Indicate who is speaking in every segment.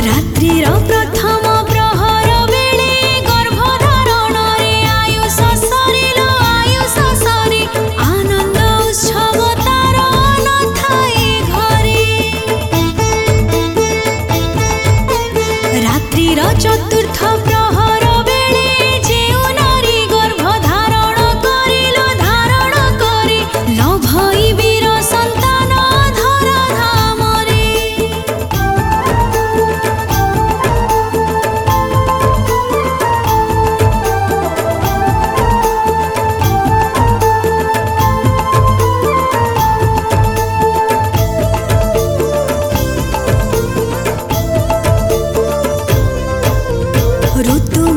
Speaker 1: रात्रिर प्रथम प्रहर बेले गर्भधारण रे आयुष सरिल आयुष सरी आनंद उत्सव तार नथाए घरे। रात्रिर चतुर्थ प्रहर बेले जेउ नारी गर्भधारण करिल धारण करे लभई वीर संतान धरा धामरे। ऋतु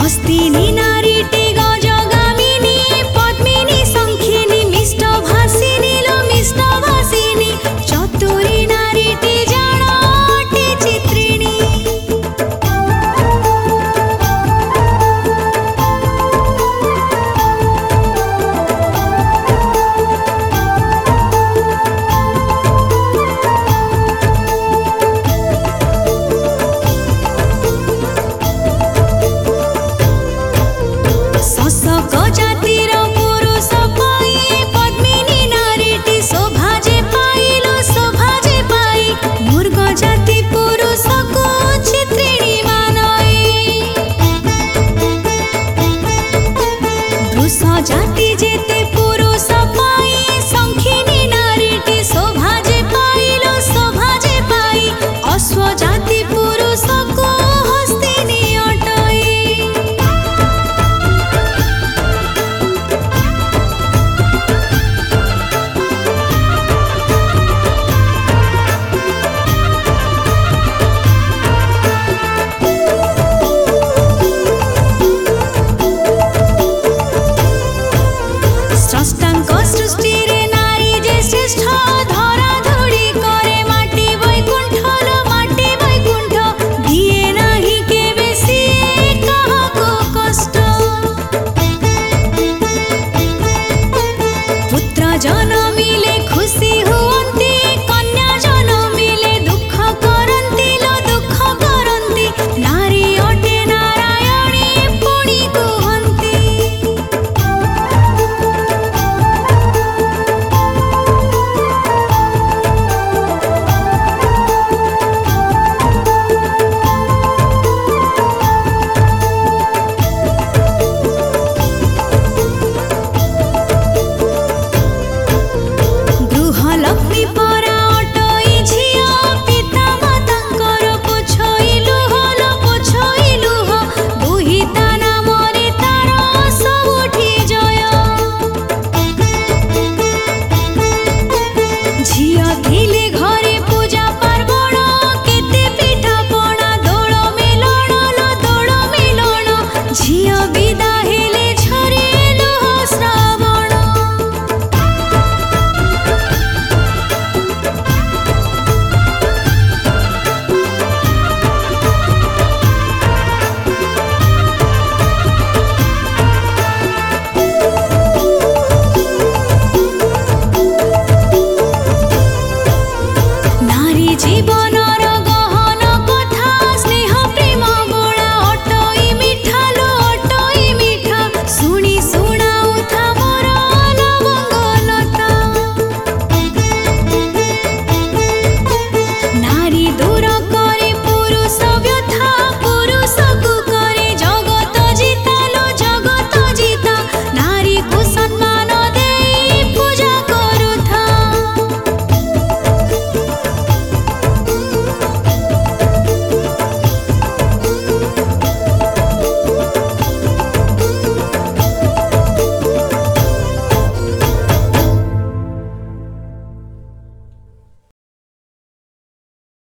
Speaker 1: हस्तिनी नारीटी गजगामिनी पद्मिनी शङ्खिनी मिष्टभाषिनी लो मिष्टभाषिनी चतुरी नारीटी जाणटी चित्रिणी शशक जातिर पुरुष पाई पद्मिनी नारीटी शोभा जे पाइलो शोभा जे पाई मूर्ख जाति पुरुषको चित्रिणी मानई वृष जाति जेते पुरुष पाई शङ्खिनी नारीटी शोभा जे पाइलो शोभा जे पाई अश्व जाति पुरुषको हस्तिनी अटई स्रष्टांक सृष्टिरे नारी जे श्रेष्ठ धराधुरी करे माटी वैकुंठ लो माटी वैकुंठ दिए नाही केबे सिए काहाको कष्ट पुत्र जनमिले खुशी हुअन्ति कन्या जनमिले दुःख करन्ति लो दुःख करन्ति नारी अटे नारायणी पुणी कुहन्ति गृहलक्ष्मी परा अटई झिया पिता मातांकर पोछई लुह लो पोछई लुह दुहिता नामरे तार सबुठी जय झिया थिले घरे पूजा पार्वण केते पिठा पणा दोळ मेलण लो दोळ मेलण झिया विदा